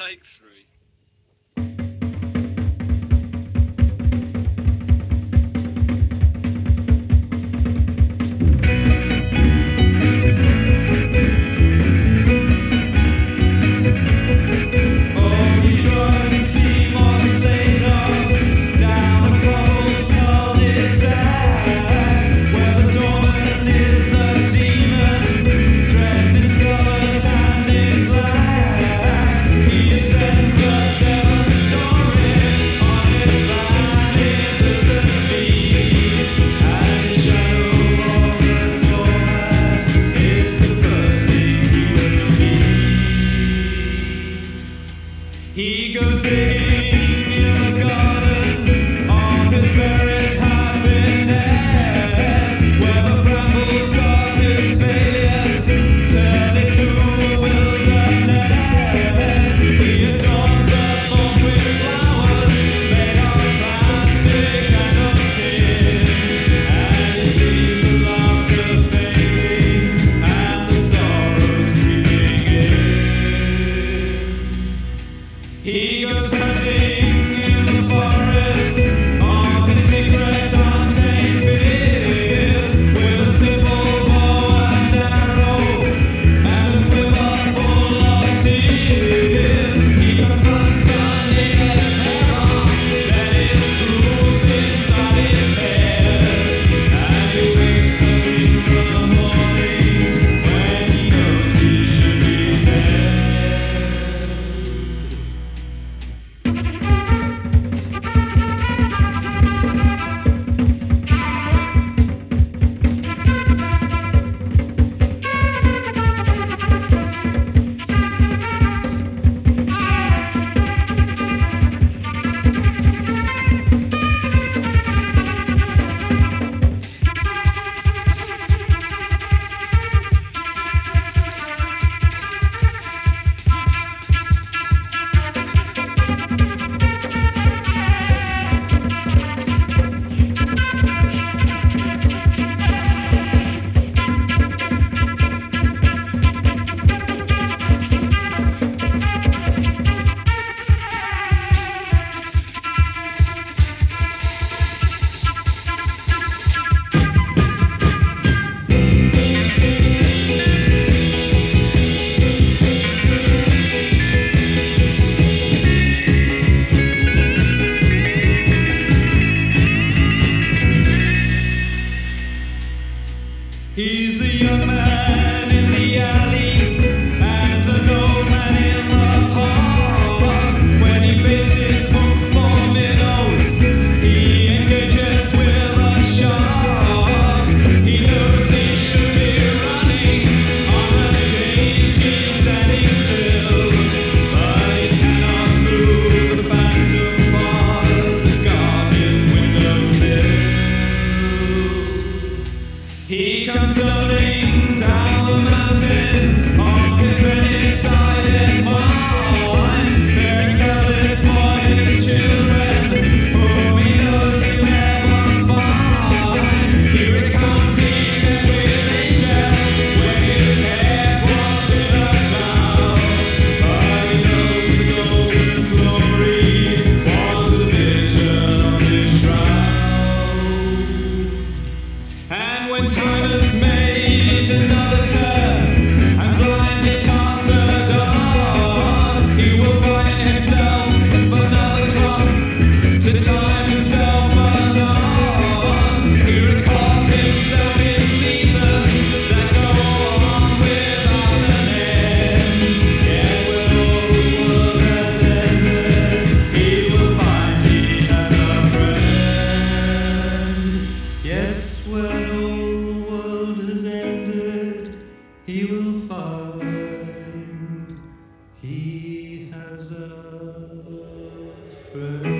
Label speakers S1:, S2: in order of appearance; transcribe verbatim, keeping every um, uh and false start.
S1: Take three.
S2: He goes digging in the garden of his buried happiness, where the brambles of his failures turn into a wilderness. He adorns the thorns with flowers made of plastic and of tin, and he sees the laughter fading and the sorrows creeping in. He goes hunting in the forest of his secret untamed fears, with a simple bow and arrow and a quiver full of tears. He confronts the naked terror that is truth inside his head, and he wakes up in the morning when he knows he should be dead. He's a young man in the alley and an old man in the park. When he bids his hook for minnows, he engages with a shark. He knows he should be running on the days he's standing still, but he cannot move the phantom bars that guard his windowsill. He comes stumbling down the mountain of his many-sided mind, bearing tablets for his children, whom he knows he'll never find. He recounts he met with angels when his head was in a cloud, but he knows the golden glory was a vision of his shroud. And when time has made another turn and blindly tottered on, he will buy himself another clock to time himself alone. He records himself in seasons that go on without an end. Yet when all the world has ended, he will find he has a friend. Yes, when all the world has ended, he will find he has a friend.